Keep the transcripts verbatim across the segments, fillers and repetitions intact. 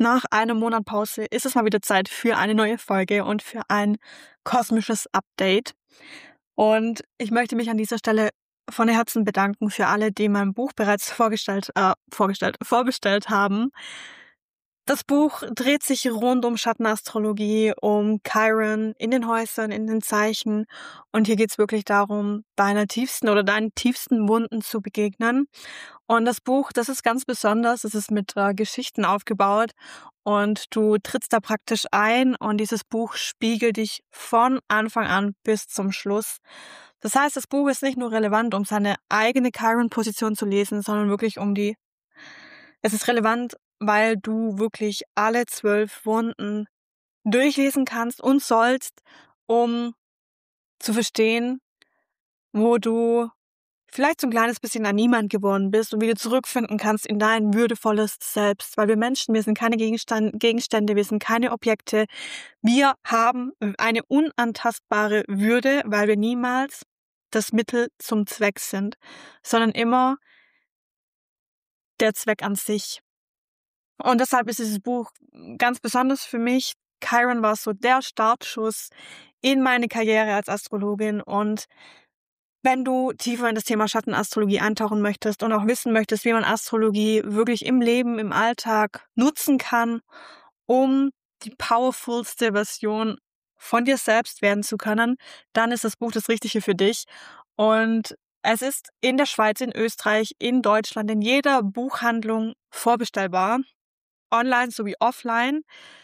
Nach einem Monat Pause ist es mal wieder Zeit für eine neue Folge und für ein kosmisches Update. Und ich möchte mich an dieser Stelle von Herzen bedanken für alle, die mein Buch bereits vorgestellt, äh, vorgestellt, vorbestellt haben. Das Buch dreht sich rund um Schattenastrologie, um Chiron in den Häusern, in den Zeichen. Und hier geht es wirklich darum, deiner tiefsten oder deinen tiefsten Wunden zu begegnen. Und das Buch, das ist ganz besonders. Es ist mit äh, Geschichten aufgebaut und du trittst da praktisch ein und dieses Buch spiegelt dich von Anfang an bis zum Schluss. Das heißt, das Buch ist nicht nur relevant, um seine eigene Chiron-Position zu lesen, sondern wirklich um die... Es ist relevant, weil du wirklich alle zwölf Wunden durchlesen kannst und sollst, um zu verstehen, wo du vielleicht so ein kleines bisschen ein Niemand geworden bist und wie du zurückfinden kannst in dein würdevolles Selbst. Weil wir Menschen, wir sind keine Gegenstand, Gegenstände, wir sind keine Objekte. Wir haben eine unantastbare Würde, weil wir niemals das Mittel zum Zweck sind, sondern immer der Zweck an sich. Und deshalb ist dieses Buch ganz besonders für mich. Chiron war so der Startschuss in meine Karriere als Astrologin. Und wenn du tiefer in das Thema Schattenastrologie eintauchen möchtest und auch wissen möchtest, wie man Astrologie wirklich im Leben, im Alltag nutzen kann, um die powerfulste Version von dir selbst werden zu können, dann ist das Buch das Richtige für dich. Und es ist in der Schweiz, in Österreich, in Deutschland, in jeder Buchhandlung vorbestellbar. Online sowie offline,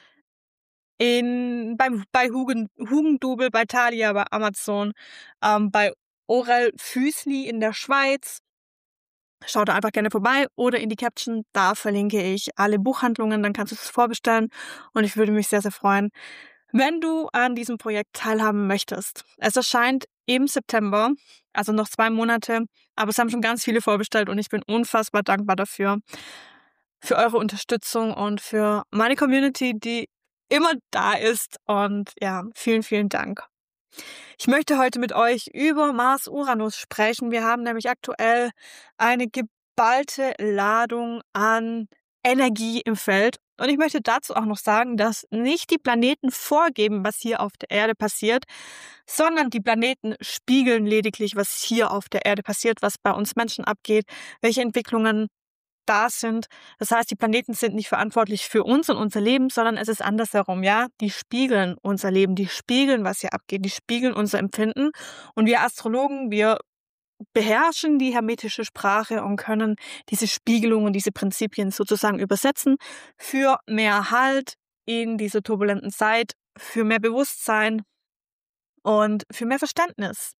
in, beim, bei Hugen, Hugendubel, bei Thalia, bei Amazon, ähm, bei Orel Füßli in der Schweiz. Schau da einfach gerne vorbei oder in die Caption, da verlinke ich alle Buchhandlungen, dann kannst du es vorbestellen und ich würde mich sehr, sehr freuen, wenn du an diesem Projekt teilhaben möchtest. Es erscheint im September, also noch zwei Monate, aber es haben schon ganz viele vorbestellt und ich bin unfassbar dankbar dafür. Für eure Unterstützung und für meine Community, die immer da ist. Und ja, vielen, vielen Dank. Ich möchte heute mit euch über Mars-Uranus sprechen. Wir haben nämlich aktuell eine geballte Ladung an Energie im Feld. Und ich möchte dazu auch noch sagen, dass nicht die Planeten vorgeben, was hier auf der Erde passiert, sondern die Planeten spiegeln lediglich, was hier auf der Erde passiert, was bei uns Menschen abgeht, welche Entwicklungen da sind. Das heißt, die Planeten sind nicht verantwortlich für uns und unser Leben, sondern es ist andersherum, ja. Die spiegeln unser Leben, die spiegeln, was hier abgeht, die spiegeln unser Empfinden. Und wir Astrologen, wir beherrschen die hermetische Sprache und können diese Spiegelungen, diese Prinzipien sozusagen übersetzen für mehr Halt in dieser turbulenten Zeit, für mehr Bewusstsein und für mehr Verständnis.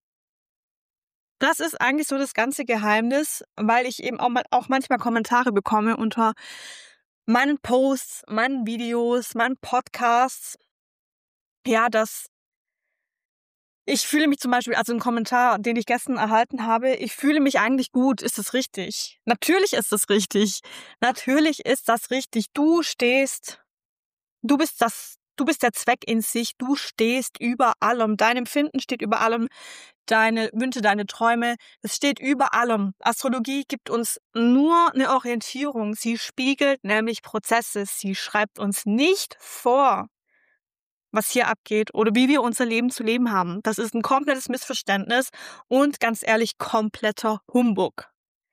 Das ist eigentlich so das ganze Geheimnis, weil ich eben auch, mal, auch manchmal Kommentare bekomme unter meinen Posts, meinen Videos, meinen Podcasts. Ja, dass ich fühle mich zum Beispiel, also ein Kommentar, den ich gestern erhalten habe, ich fühle mich eigentlich gut. Ist das richtig? Natürlich ist das richtig. Natürlich ist das richtig. Du stehst, du bist das, du bist der Zweck in sich. Du stehst über allem. Dein Empfinden steht über allem. Deine Wünsche, deine Träume, es steht über allem. Astrologie gibt uns nur eine Orientierung. Sie spiegelt nämlich Prozesse. Sie schreibt uns nicht vor, was hier abgeht oder wie wir unser Leben zu leben haben. Das ist ein komplettes Missverständnis und ganz ehrlich, kompletter Humbug.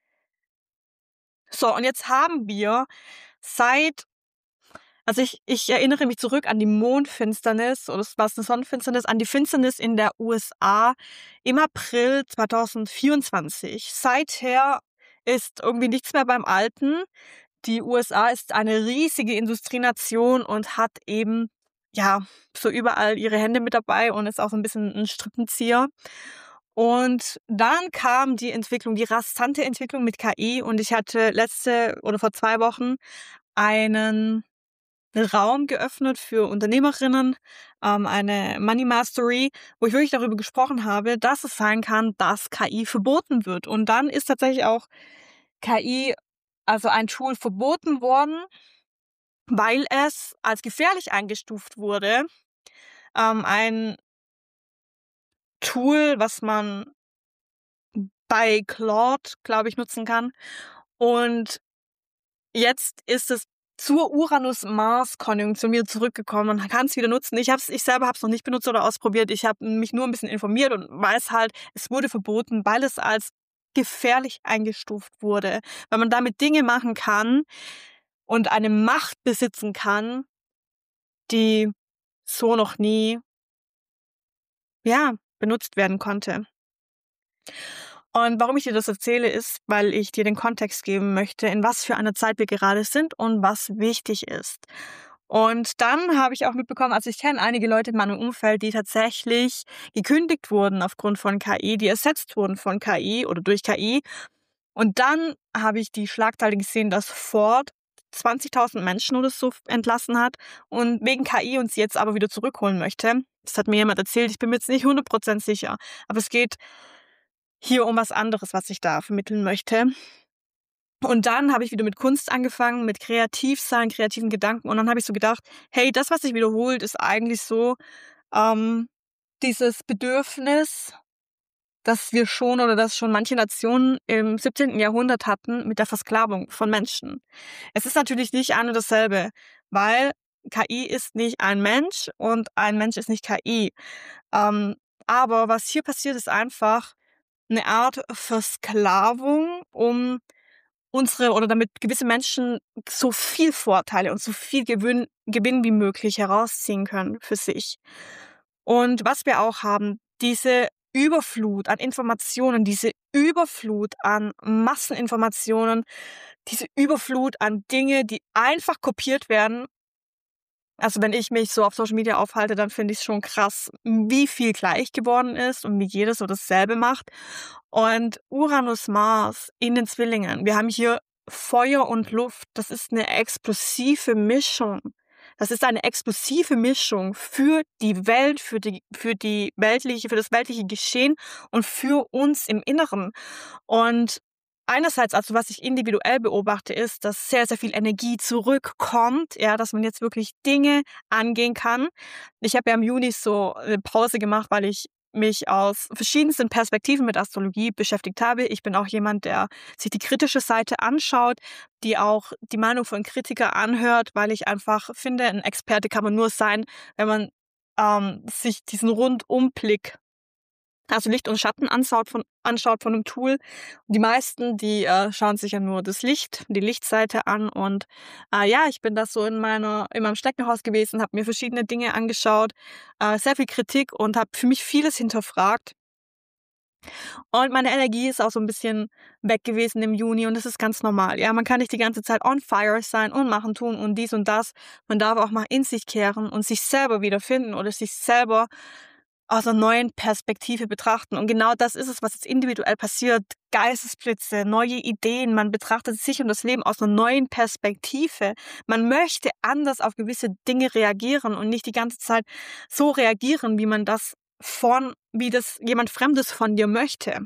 So, und jetzt haben wir seit Also ich, ich erinnere mich zurück an die Mondfinsternis, oder es war eine Sonnenfinsternis, an die Finsternis in der U S A im April zwanzig vierundzwanzig. Seither ist irgendwie nichts mehr beim Alten. Die U S A ist eine riesige Industrienation und hat eben, ja, so überall ihre Hände mit dabei und ist auch so ein bisschen ein Strippenzieher. Und dann kam die Entwicklung, die rasante Entwicklung mit K I und ich hatte letzte oder vor zwei Wochen einen Raum geöffnet für Unternehmerinnen, ähm, eine Money Mastery, wo ich wirklich darüber gesprochen habe, dass es sein kann, dass K I verboten wird. Und dann ist tatsächlich auch K I, also ein Tool, verboten worden, weil es als gefährlich eingestuft wurde. Ähm, ein Tool, was man bei Claude, glaube ich, nutzen kann. Und jetzt ist es zur Uranus-Mars-Konjunktion wieder zurückgekommen und kann es wieder nutzen. Ich, hab's, ich selber habe es noch nicht benutzt oder ausprobiert. Ich habe mich nur ein bisschen informiert und weiß halt, es wurde verboten, weil es als gefährlich eingestuft wurde. Weil man damit Dinge machen kann und eine Macht besitzen kann, die so noch nie, ja, benutzt werden konnte. Und warum ich dir das erzähle, ist, weil ich dir den Kontext geben möchte, in was für einer Zeit wir gerade sind und was wichtig ist. Und dann habe ich auch mitbekommen, also ich kenne einige Leute in meinem Umfeld, die tatsächlich gekündigt wurden aufgrund von K I, die ersetzt wurden von K I oder durch K I. Und dann habe ich die Schlagzeile gesehen, dass Ford zwanzigtausend Menschen oder so entlassen hat und wegen K I uns jetzt aber wieder zurückholen möchte. Das hat mir jemand erzählt, ich bin mir jetzt nicht hundert Prozent sicher. Aber es geht hier um was anderes, was ich da vermitteln möchte. Und dann habe ich wieder mit Kunst angefangen, mit Kreativsein, kreativen Gedanken. Und dann habe ich so gedacht, hey, das, was sich wiederholt, ist eigentlich so ähm, dieses Bedürfnis, das wir schon oder das schon manche Nationen im siebzehnten Jahrhundert hatten mit der Versklavung von Menschen. Es ist natürlich nicht ein und dasselbe, weil K I ist nicht ein Mensch und ein Mensch ist nicht K I. Ähm, aber was hier passiert, ist einfach eine Art Versklavung, um unsere oder damit gewisse Menschen so viel Vorteile und so viel Gewinn, Gewinn wie möglich herausziehen können für sich. Und was wir auch haben, diese Überflut an Informationen, diese Überflut an Masseninformationen, diese Überflut an Dinge, die einfach kopiert werden. Also wenn ich mich so auf Social Media aufhalte, dann finde ich es schon krass, wie viel gleich geworden ist und wie jeder so dasselbe macht. Und Uranus, Mars in den Zwillingen. Wir haben hier Feuer und Luft. Das ist eine explosive Mischung. Das ist eine explosive Mischung für die Welt, für die, für die weltliche, für das weltliche Geschehen und für uns im Inneren. Und einerseits, also was ich individuell beobachte, ist, dass sehr, sehr viel Energie zurückkommt, ja, dass man jetzt wirklich Dinge angehen kann. Ich habe ja im Juni so eine Pause gemacht, weil ich mich aus verschiedensten Perspektiven mit Astrologie beschäftigt habe. Ich bin auch jemand, der sich die kritische Seite anschaut, die auch die Meinung von Kritikern anhört, weil ich einfach finde, ein Experte kann man nur sein, wenn man ähm, sich diesen Rundumblick, also Licht und Schatten anschaut von, anschaut von einem Tool. Die meisten, die äh, schauen sich ja nur das Licht, die Lichtseite an. Und äh, ja, ich bin da so in meiner, in meinem Steckenhaus gewesen, habe mir verschiedene Dinge angeschaut, äh, sehr viel Kritik und habe für mich vieles hinterfragt. Und meine Energie ist auch so ein bisschen weg gewesen im Juni und das ist ganz normal. Ja, man kann nicht die ganze Zeit on fire sein und machen, tun und dies und das. Man darf auch mal in sich kehren und sich selber wiederfinden oder sich selber aus einer neuen Perspektive betrachten. Und genau das ist es, was jetzt individuell passiert. Geistesblitze, neue Ideen. Man betrachtet sich und das Leben aus einer neuen Perspektive. Man möchte anders auf gewisse Dinge reagieren und nicht die ganze Zeit so reagieren, wie man das von, wie das jemand Fremdes von dir möchte.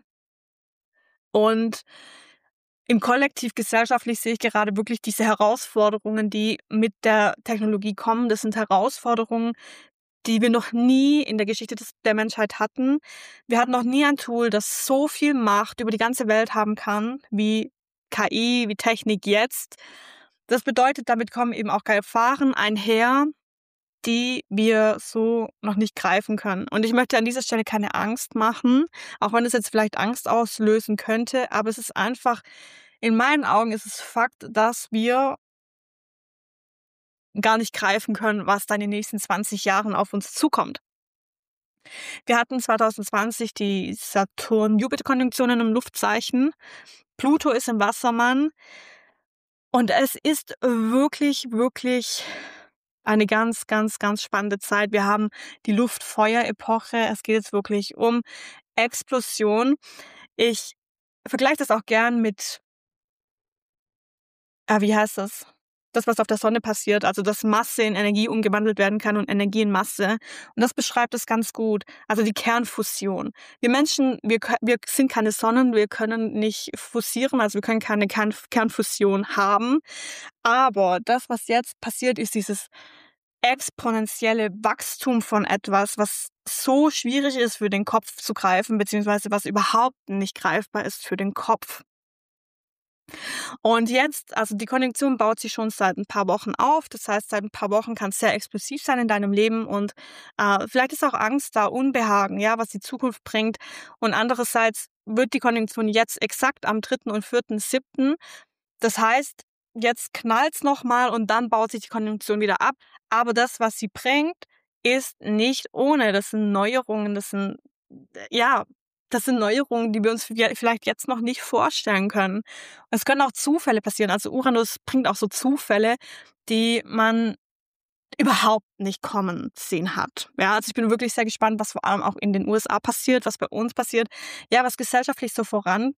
Und im Kollektiv gesellschaftlich sehe ich gerade wirklich diese Herausforderungen, die mit der Technologie kommen. Das sind Herausforderungen, die wir noch nie in der Geschichte des, der Menschheit hatten. Wir hatten noch nie ein Tool, das so viel Macht über die ganze Welt haben kann, wie K I, wie Technik jetzt. Das bedeutet, damit kommen eben auch Gefahren einher, die wir so noch nicht greifen können. Und ich möchte an dieser Stelle keine Angst machen, auch wenn es jetzt vielleicht Angst auslösen könnte, aber es ist einfach, in meinen Augen ist es Fakt, dass wir gar nicht greifen können, was da in den nächsten zwanzig Jahren auf uns zukommt. Wir hatten zwanzig zwanzig die Saturn-Jupiter-Konjunktionen im Luftzeichen. Pluto ist im Wassermann. Und es ist wirklich, wirklich eine ganz, ganz, ganz spannende Zeit. Wir haben die Luft-Feuer-Epoche. Es geht jetzt wirklich um Explosion. Ich vergleiche das auch gern mit, äh, wie heißt das? Das, was auf der Sonne passiert, also dass Masse in Energie umgewandelt werden kann und Energie in Masse. Und das beschreibt es ganz gut. Also die Kernfusion. Wir Menschen, wir, wir sind keine Sonnen, wir können nicht fusieren, also wir können keine Kern, Kernfusion haben. Aber das, was jetzt passiert, ist dieses exponentielle Wachstum von etwas, was so schwierig ist für den Kopf zu greifen, beziehungsweise was überhaupt nicht greifbar ist für den Kopf. Und jetzt, also die Konjunktion baut sich schon seit ein paar Wochen auf. Das heißt, seit ein paar Wochen kann es sehr explosiv sein in deinem Leben und äh, vielleicht ist auch Angst da, Unbehagen, ja, was die Zukunft bringt. Und andererseits wird die Konjunktion jetzt exakt am dritten und vierten siebten Das heißt, jetzt knallt's noch mal und dann baut sich die Konjunktion wieder ab. Aber das, was sie bringt, ist nicht ohne. Das sind Neuerungen, das sind, äh, ja, das sind Neuerungen, die wir uns vi- vielleicht jetzt noch nicht vorstellen können. Es können auch Zufälle passieren. Also Uranus bringt auch so Zufälle, die man überhaupt nicht kommen sehen hat. Ja, also ich bin wirklich sehr gespannt, was vor allem auch in den U S A passiert, was bei uns passiert, ja, was gesellschaftlich so voranschreitet.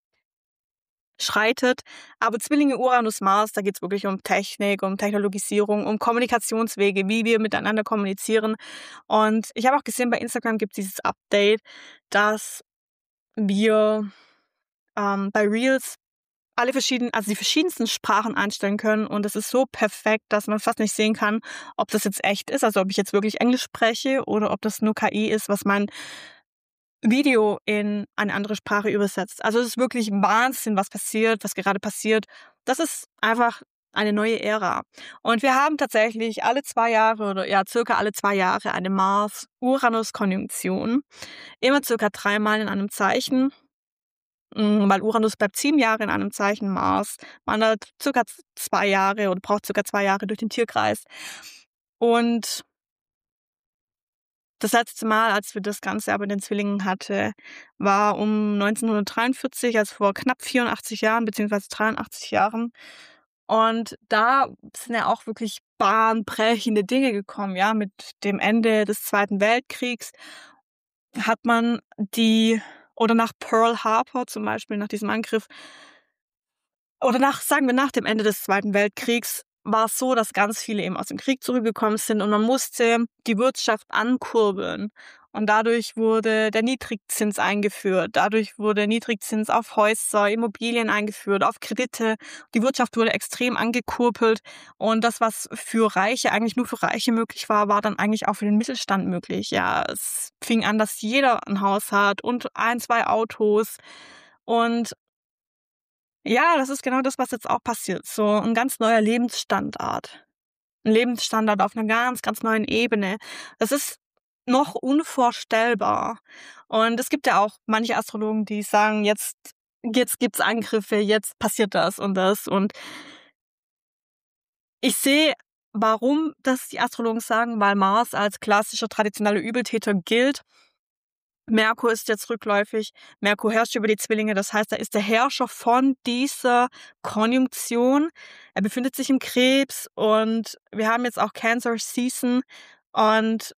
Aber Zwillinge Uranus Mars, da geht's wirklich um Technik, um Technologisierung, um Kommunikationswege, wie wir miteinander kommunizieren. Und ich habe auch gesehen, bei Instagram gibt es dieses Update, dass wir ähm, bei Reels alle verschiedenen, also die verschiedensten Sprachen einstellen können und es ist so perfekt, dass man fast nicht sehen kann, ob das jetzt echt ist, also ob ich jetzt wirklich Englisch spreche oder ob das nur K I ist, was mein Video in eine andere Sprache übersetzt. Also es ist wirklich Wahnsinn, was passiert, was gerade passiert. Das ist einfach eine neue Ära. Und wir haben tatsächlich alle zwei Jahre oder ja, circa alle zwei Jahre eine Mars-Uranus-Konjunktion. Immer circa dreimal in einem Zeichen. Mm, Weil Uranus bleibt sieben Jahre in einem Zeichen, Mars wandert circa z- zwei Jahre oder braucht circa zwei Jahre durch den Tierkreis. Und das letzte Mal, als wir das Ganze aber in den Zwillingen hatte, war um neunzehnhundertdreiundvierzig, also vor knapp vierundachtzig Jahren, beziehungsweise dreiundachtzig Jahren. Und da sind ja auch wirklich bahnbrechende Dinge gekommen, ja. Mit dem Ende des Zweiten Weltkriegs hat man die, oder nach Pearl Harbor zum Beispiel, nach diesem Angriff, oder nach, sagen wir, nach dem Ende des Zweiten Weltkriegs war es so, dass ganz viele eben aus dem Krieg zurückgekommen sind und man musste die Wirtschaft ankurbeln. Und dadurch wurde der Niedrigzins eingeführt. Dadurch wurde Niedrigzins auf Häuser, Immobilien eingeführt, auf Kredite. Die Wirtschaft wurde extrem angekurbelt. Und das, was für Reiche, eigentlich nur für Reiche möglich war, war dann eigentlich auch für den Mittelstand möglich. Ja, es fing an, dass jeder ein Haus hat und ein, zwei Autos. Und ja, das ist genau das, was jetzt auch passiert. So ein ganz neuer Lebensstandard. Ein Lebensstandard auf einer ganz, ganz neuen Ebene. Das ist noch unvorstellbar. Und es gibt ja auch manche Astrologen, die sagen, jetzt, jetzt gibt's Angriffe, jetzt passiert das und das. Und ich sehe, warum das die Astrologen sagen, weil Mars als klassischer traditioneller Übeltäter gilt. Merkur ist jetzt rückläufig. Merkur herrscht über die Zwillinge. Das heißt, er ist der Herrscher von dieser Konjunktion. Er befindet sich im Krebs und wir haben jetzt auch Cancer Season. Und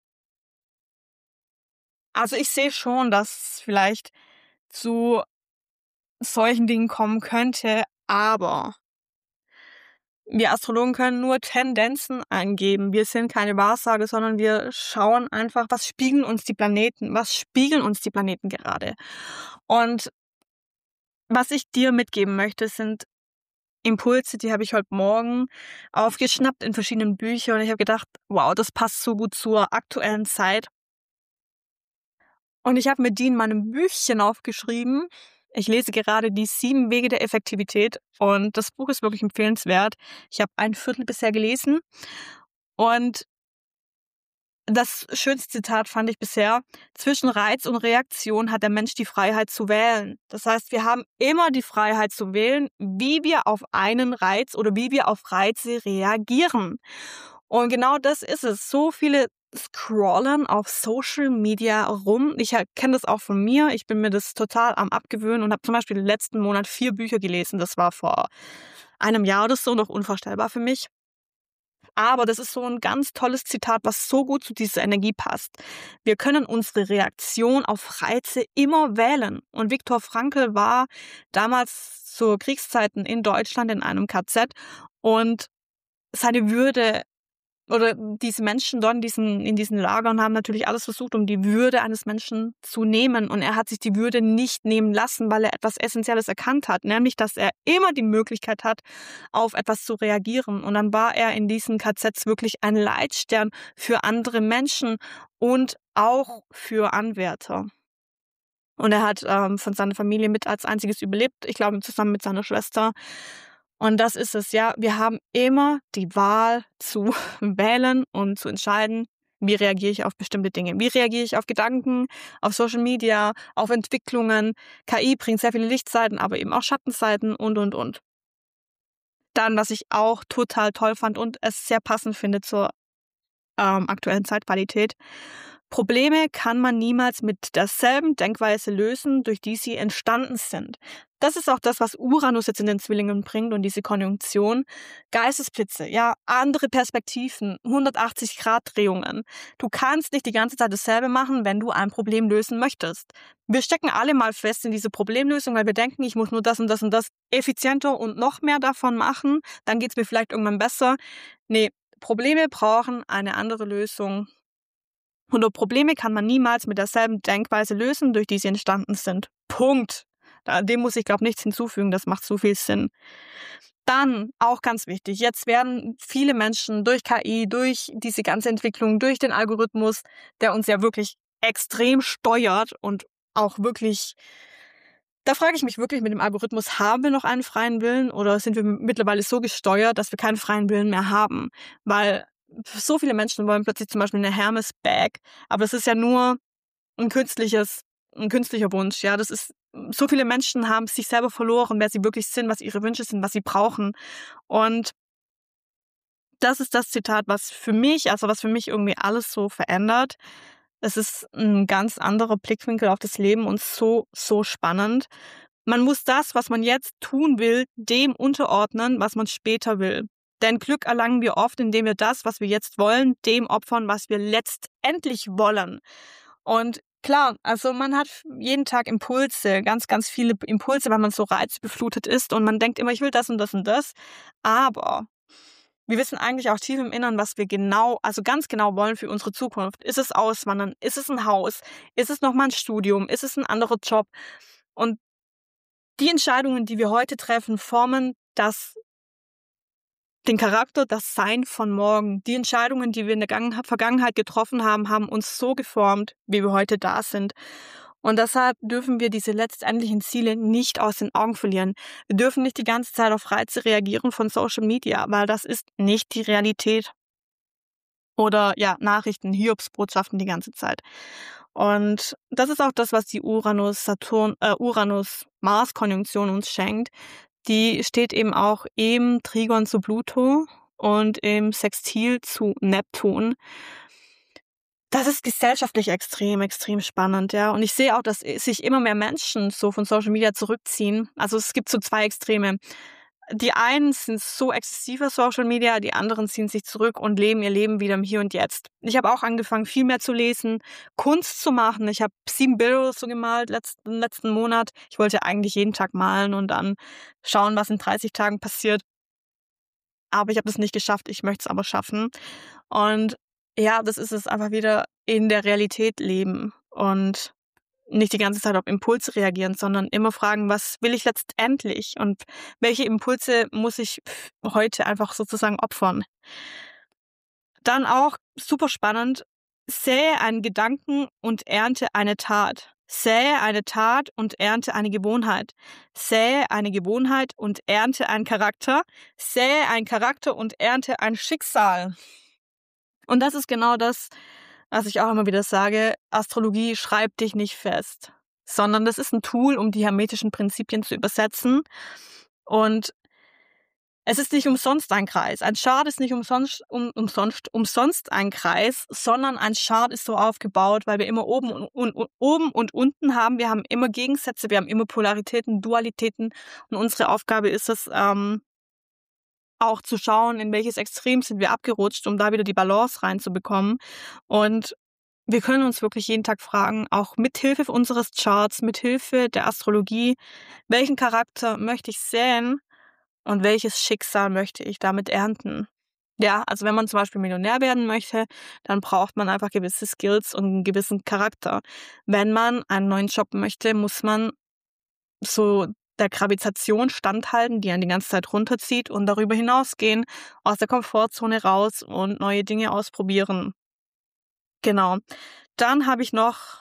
also ich sehe schon, dass es vielleicht zu solchen Dingen kommen könnte, aber wir Astrologen können nur Tendenzen angeben. Wir sind keine Wahrsager, sondern wir schauen einfach, was spiegeln uns die Planeten, was spiegeln uns die Planeten gerade. Und was ich dir mitgeben möchte, sind Impulse, die habe ich heute Morgen aufgeschnappt in verschiedenen Büchern. Und ich habe gedacht, wow, das passt so gut zur aktuellen Zeit. Und ich habe mir die in meinem Büchchen aufgeschrieben. Ich lese gerade die sieben Wege der Effektivität und das Buch ist wirklich empfehlenswert. Ich habe ein Viertel bisher gelesen und das schönste Zitat fand ich bisher: Zwischen Reiz und Reaktion hat der Mensch die Freiheit zu wählen. Das heißt, wir haben immer die Freiheit zu wählen, wie wir auf einen Reiz oder wie wir auf Reize reagieren. Und genau das ist es. So viele scrollen auf Social Media rum. Ich kenne das auch von mir. Ich bin mir das total am Abgewöhnen und habe zum Beispiel letzten Monat vier Bücher gelesen. Das war vor einem Jahr oder so noch unvorstellbar für mich. Aber das ist so ein ganz tolles Zitat, was so gut zu dieser Energie passt. Wir können unsere Reaktion auf Reize immer wählen. Und Viktor Frankl war damals zu Kriegszeiten in Deutschland in einem K Z und seine Würde oder diese Menschen dort in diesen, in diesen Lagern haben natürlich alles versucht, um die Würde eines Menschen zu nehmen. Und er hat sich die Würde nicht nehmen lassen, weil er etwas Essentielles erkannt hat, nämlich, dass er immer die Möglichkeit hat, auf etwas zu reagieren. Und dann war er in diesen K Zs wirklich ein Leitstern für andere Menschen und auch für Anwärter. Und er hat ähm, von seiner Familie mit als einziges überlebt, ich glaube zusammen mit seiner Schwester. Und das ist es, ja. Wir haben immer die Wahl zu wählen und zu entscheiden, wie reagiere ich auf bestimmte Dinge. Wie reagiere ich auf Gedanken, auf Social Media, auf Entwicklungen. K I bringt sehr viele Lichtseiten, aber eben auch Schattenseiten und, und, und. Dann, was ich auch total toll fand und es sehr passend finde zur ähm, aktuellen Zeitqualität. Probleme kann man niemals mit derselben Denkweise lösen, durch die sie entstanden sind. Das ist auch das, was Uranus jetzt in den Zwillingen bringt und diese Konjunktion. Geistesblitze, ja, andere Perspektiven, hundertachtzig-Grad-Drehungen. Du kannst nicht die ganze Zeit dasselbe machen, wenn du ein Problem lösen möchtest. Wir stecken alle mal fest in diese Problemlösung, weil wir denken, ich muss nur das und das und das effizienter und noch mehr davon machen, dann geht es mir vielleicht irgendwann besser. Nee, Probleme brauchen eine andere Lösung. Und Probleme kann man niemals mit derselben Denkweise lösen, durch die sie entstanden sind. Punkt. Dem muss ich, glaube ich, nichts hinzufügen, das macht so viel Sinn. Dann, auch ganz wichtig, jetzt werden viele Menschen durch K I, durch diese ganze Entwicklung, durch den Algorithmus, der uns ja wirklich extrem steuert und auch wirklich, da frage ich mich wirklich mit dem Algorithmus, haben wir noch einen freien Willen oder sind wir mittlerweile so gesteuert, dass wir keinen freien Willen mehr haben? Weil so viele Menschen wollen plötzlich zum Beispiel eine Hermes-Bag, aber das ist ja nur ein künstliches, ein künstlicher Wunsch. Ja, das ist, so viele Menschen haben sich selber verloren, wer sie wirklich sind, was ihre Wünsche sind, was sie brauchen. Und das ist das Zitat, was für mich, also was für mich irgendwie alles so verändert. Es ist ein ganz anderer Blickwinkel auf das Leben und so, so spannend. Man muss das, was man jetzt tun will, dem unterordnen, was man später will. Denn Glück erlangen wir oft, indem wir das, was wir jetzt wollen, dem opfern, was wir letztendlich wollen. Und klar, also man hat jeden Tag Impulse, ganz, ganz viele Impulse, weil man so reizbeflutet ist und man denkt immer, ich will das und das und das. Aber wir wissen eigentlich auch tief im Innern, was wir genau, also ganz genau wollen für unsere Zukunft. Ist es Auswandern? Ist es ein Haus? Ist es nochmal ein Studium? Ist es ein anderer Job? Und die Entscheidungen, die wir heute treffen, formen das den Charakter, das Sein von morgen. Die Entscheidungen, die wir in der Vergangenheit getroffen haben, haben uns so geformt, wie wir heute da sind. Und deshalb dürfen wir diese letztendlichen Ziele nicht aus den Augen verlieren. Wir dürfen nicht die ganze Zeit auf Reize reagieren von Social Media, weil das ist nicht die Realität. Oder ja, Nachrichten, Hiobsbotschaften die ganze Zeit. Und das ist auch das, was die Uranus-Saturn, äh, Uranus-Mars-Konjunktion uns schenkt. Die steht eben auch im Trigon zu Pluto und im Sextil zu Neptun. Das ist gesellschaftlich extrem, extrem spannend, ja. Und ich sehe auch, dass sich immer mehr Menschen so von Social Media zurückziehen. Also es gibt so zwei Extreme. Die einen sind so exzessiver Social Media, die anderen ziehen sich zurück und leben ihr Leben wieder im Hier und Jetzt. Ich habe auch angefangen, viel mehr zu lesen, Kunst zu machen. Ich habe sieben Bilder oder so gemalt letzten, letzten Monat. Ich wollte eigentlich jeden Tag malen und dann schauen, was in dreißig Tagen passiert. Aber ich habe es nicht geschafft, ich möchte es aber schaffen. Und ja, das ist es, einfach wieder in der Realität leben und nicht die ganze Zeit auf Impulse reagieren, sondern immer fragen, was will ich letztendlich und welche Impulse muss ich heute einfach sozusagen opfern. Dann auch super spannend, sähe einen Gedanken und ernte eine Tat. Sähe eine Tat und ernte eine Gewohnheit. Sähe eine Gewohnheit und ernte einen Charakter. Sähe einen Charakter und ernte ein Schicksal. Und das ist genau das, was ich auch immer wieder sage, Astrologie schreibt dich nicht fest, sondern das ist ein Tool, um die hermetischen Prinzipien zu übersetzen. Und es ist nicht umsonst ein Kreis. Ein Chart ist nicht umsonst, um, umsonst, umsonst ein Kreis, sondern ein Chart ist so aufgebaut, weil wir immer oben und, und, oben und unten haben. Wir haben immer Gegensätze, wir haben immer Polaritäten, Dualitäten. Und unsere Aufgabe ist es, ähm, auch zu schauen, in welches Extrem sind wir abgerutscht, um da wieder die Balance reinzubekommen. Und wir können uns wirklich jeden Tag fragen, auch mit Hilfe unseres Charts, mit Hilfe der Astrologie, welchen Charakter möchte ich säen und welches Schicksal möchte ich damit ernten. Ja, also wenn man zum Beispiel Millionär werden möchte, dann braucht man einfach gewisse Skills und einen gewissen Charakter. Wenn man einen neuen Job möchte, muss man so der Gravitation standhalten, die einen die ganze Zeit runterzieht und darüber hinausgehen, aus der Komfortzone raus und neue Dinge ausprobieren. Genau. Dann habe ich noch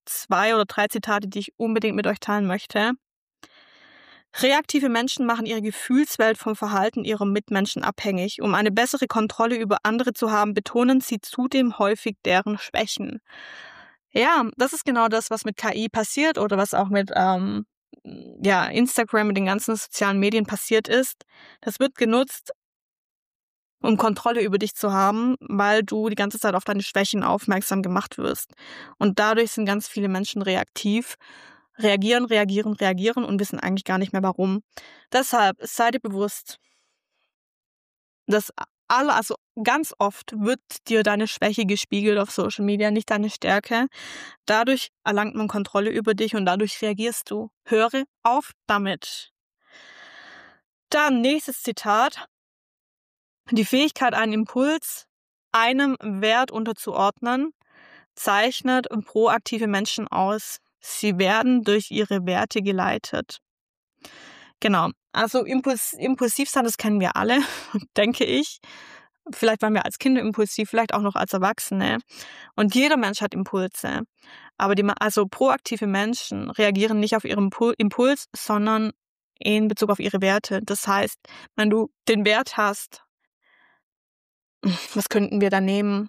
zwei oder drei Zitate, die ich unbedingt mit euch teilen möchte. Reaktive Menschen machen ihre Gefühlswelt vom Verhalten ihrer Mitmenschen abhängig. Um eine bessere Kontrolle über andere zu haben, betonen sie zudem häufig deren Schwächen. Ja, das ist genau das, was mit K I passiert oder was auch mit ähm, ja, Instagram und den ganzen sozialen Medien passiert ist. Das wird genutzt, um Kontrolle über dich zu haben, weil du die ganze Zeit auf deine Schwächen aufmerksam gemacht wirst. Und dadurch sind ganz viele Menschen reaktiv, reagieren, reagieren, reagieren und wissen eigentlich gar nicht mehr warum. Deshalb sei dir bewusst, dass alle, also ganz oft wird dir deine Schwäche gespiegelt auf Social Media, nicht deine Stärke. Dadurch erlangt man Kontrolle über dich und dadurch reagierst du. Höre auf damit. Dann nächstes Zitat. Die Fähigkeit, einen Impuls einem Wert unterzuordnen, zeichnet proaktive Menschen aus. Sie werden durch ihre Werte geleitet. Genau, also Impuls, impulsiv sein, das kennen wir alle, denke ich. Vielleicht waren wir als Kinder impulsiv, vielleicht auch noch als Erwachsene. Und jeder Mensch hat Impulse. Aber die, also proaktive Menschen reagieren nicht auf ihren Impuls, sondern in Bezug auf ihre Werte. Das heißt, wenn du den Wert hast, was könnten wir da nehmen?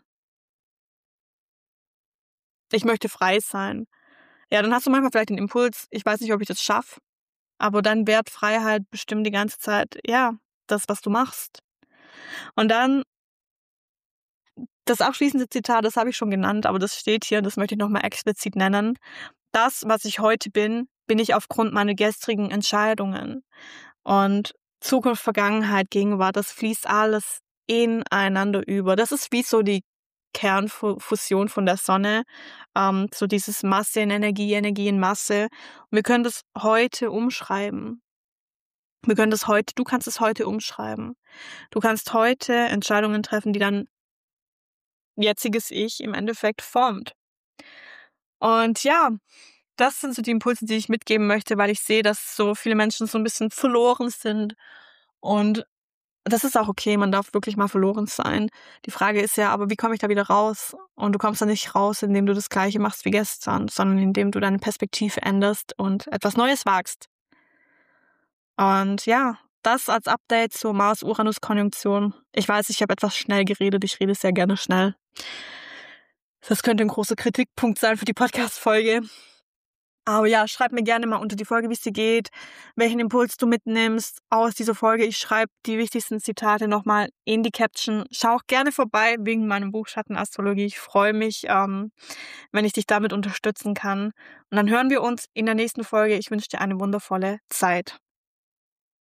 Ich möchte frei sein. Ja, dann hast du manchmal vielleicht den Impuls, ich weiß nicht, ob ich das schaffe, aber dein Wert Freiheit bestimmt die ganze Zeit, ja, das, was du machst. Und dann das abschließende Zitat, das habe ich schon genannt, aber das steht hier, das möchte ich nochmal explizit nennen. Das, was ich heute bin, bin ich aufgrund meiner gestrigen Entscheidungen. Und Zukunft, Vergangenheit, Gegenwart, das fließt alles ineinander über. Das ist wie so die Kernfusion von der Sonne, ähm, so dieses Masse in Energie, Energie in Masse. Und wir können das heute umschreiben. Wir können das heute, du kannst es heute umschreiben. Du kannst heute Entscheidungen treffen, die dein jetziges Ich im Endeffekt formt. Und ja, das sind so die Impulse, die ich mitgeben möchte, weil ich sehe, dass so viele Menschen so ein bisschen verloren sind. Und das ist auch okay, man darf wirklich mal verloren sein. Die Frage ist ja, aber wie komme ich da wieder raus? Und du kommst da nicht raus, indem du das Gleiche machst wie gestern, sondern indem du deine Perspektive änderst und etwas Neues wagst. Und ja, das als Update zur Mars-Uranus-Konjunktion. Ich weiß, ich habe etwas schnell geredet, ich rede sehr gerne schnell. Das könnte ein großer Kritikpunkt sein für die Podcast-Folge. Aber ja, schreib mir gerne mal unter die Folge, wie es dir geht, welchen Impuls du mitnimmst aus dieser Folge. Ich schreibe die wichtigsten Zitate nochmal in die Caption. Schau auch gerne vorbei wegen meinem Buch Schattenastrologie. Ich freue mich, ähm, wenn ich dich damit unterstützen kann. Und dann hören wir uns in der nächsten Folge. Ich wünsche dir eine wundervolle Zeit.